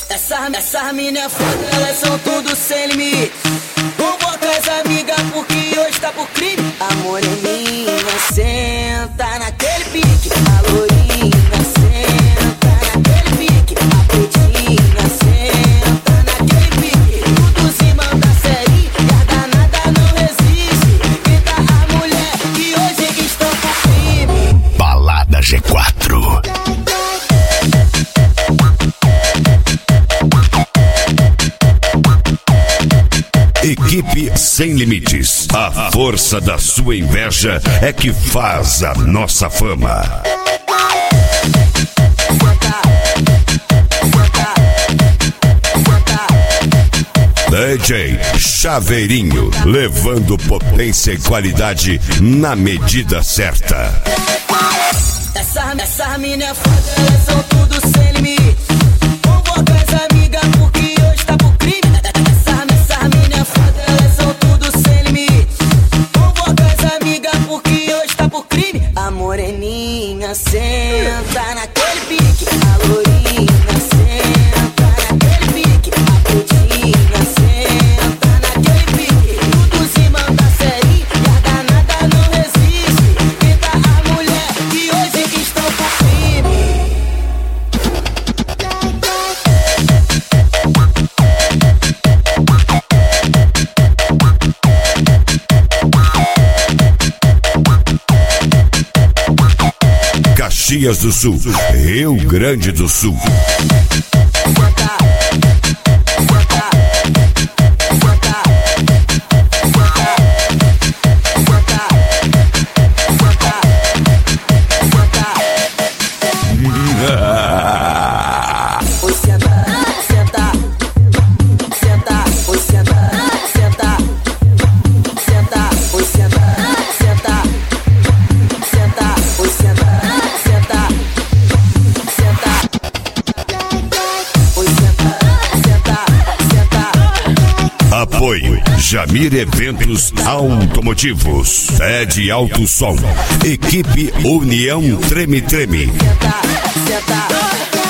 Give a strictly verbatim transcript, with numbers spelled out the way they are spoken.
Essa, essa mina é foda, elas são tudo sem limite. Convoca as amigas porque hoje tá por crime. A moreninha senta naquele pique. A lourinha senta naquele pique. A pretinha senta naquele pique. Tudo se manda série e a danada não resiste. Grita a mulher que hoje estão por crime. Balada G quatro. Equipe Sem Limites. A força da sua inveja é que faz a nossa fama. D J Chaveirinho, levando potência e qualidade na medida certa. Essa, essa mina é foda, elas são tudo sem limite. Convoca as amigas porque hoje tá por crime. Essa, essa mina é foda, elas são tudo sem limite. Convoca as amigas porque hoje tá por crime. A moreninha senta naquele pique. A lourinha senta naquele pique. A pretinha senta naquele pique. Tudo se manda série e a danada não resiste. Grita a mulher que hoje estão por crime. Caxias do Sul, Rio Grande do Sul. Apoio Jamir Eventos Automotivos, Ed Alto Som, Equipe União Treme Treme. Senta, senta.